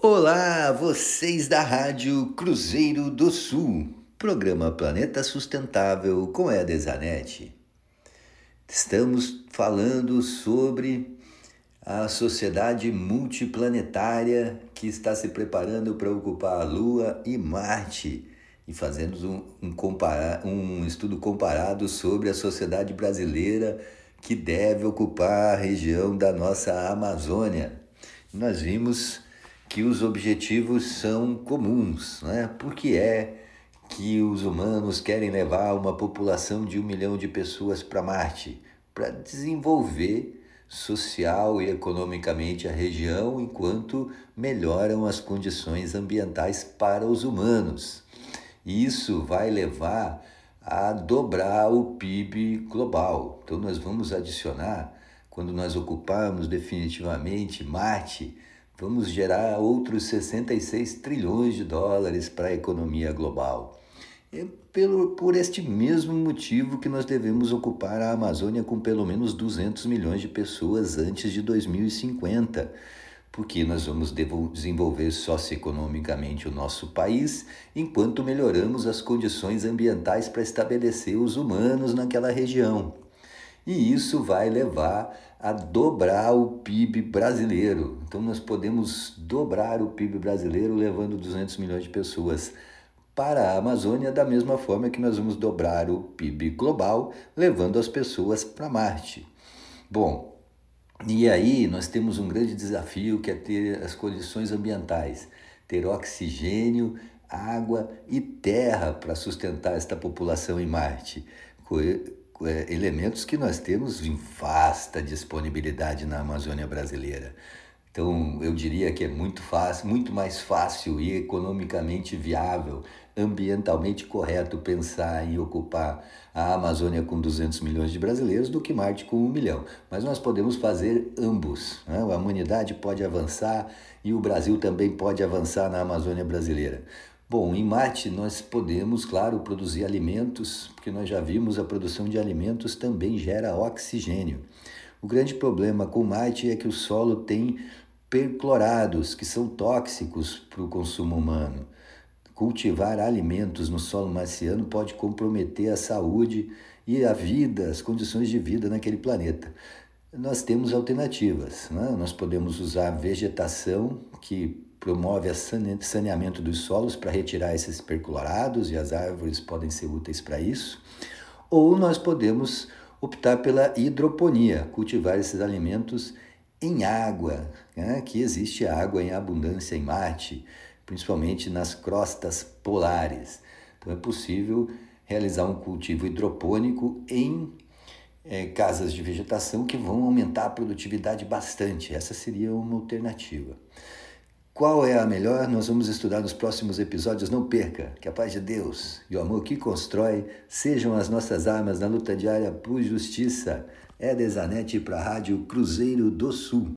Olá, vocês da Rádio Cruzeiro do Sul, programa Planeta Sustentável com Éder Zanetti. Estamos falando sobre a sociedade multiplanetária que está se preparando para ocupar a Lua e Marte e fazendo um estudo comparado sobre a sociedade brasileira que deve ocupar a região da nossa Amazônia. Nós vimos que os objetivos são comuns, né? Por que é que os humanos querem levar uma população de 1 milhão de pessoas para Marte? Para desenvolver social e economicamente a região enquanto melhoram as condições ambientais para os humanos. E isso vai levar a dobrar o PIB global. Então nós vamos adicionar, quando nós ocuparmos definitivamente Marte, vamos gerar outros 66 trilhões de dólares para a economia global. É por este mesmo motivo que nós devemos ocupar a Amazônia com pelo menos 200 milhões de pessoas antes de 2050, porque nós vamos desenvolver socioeconomicamente o nosso país, enquanto melhoramos as condições ambientais para estabelecer os humanos naquela região. E isso vai levar a dobrar o PIB brasileiro. Então nós podemos dobrar o PIB brasileiro levando 200 milhões de pessoas para a Amazônia, da mesma forma que nós vamos dobrar o PIB global levando as pessoas para Marte. Bom, e aí nós temos um grande desafio que é ter as condições ambientais, ter oxigênio, água e terra para sustentar esta população em Marte. Elementos que nós temos em vasta disponibilidade na Amazônia brasileira. Então, eu diria que é muito fácil, muito mais fácil e economicamente viável, ambientalmente correto pensar em ocupar a Amazônia com 200 milhões de brasileiros do que Marte com 1 milhão. Mas nós podemos fazer ambos, né? A humanidade pode avançar e o Brasil também pode avançar na Amazônia brasileira. Bom, em Marte nós podemos, claro, produzir alimentos, porque nós já vimos a produção de alimentos também gera oxigênio. O grande problema com Marte é que o solo tem perclorados, que são tóxicos para o consumo humano. Cultivar alimentos no solo marciano pode comprometer a saúde e a vida, as condições de vida naquele planeta. Nós temos alternativas, né? Nós podemos usar vegetação que promove o saneamento dos solos para retirar esses perclorados e as árvores podem ser úteis para isso. Ou nós podemos optar pela hidroponia, cultivar esses alimentos em água, né? Que existe água em abundância em Marte, principalmente nas crostas polares. Então é possível realizar um cultivo hidropônico em casas de vegetação que vão aumentar a produtividade bastante. Essa seria uma alternativa. Qual é a melhor? Nós vamos estudar nos próximos episódios. Não perca, que a paz de Deus e o amor que constrói sejam as nossas armas na luta diária por justiça. Éder Zanetti para a Rádio Cruzeiro do Sul.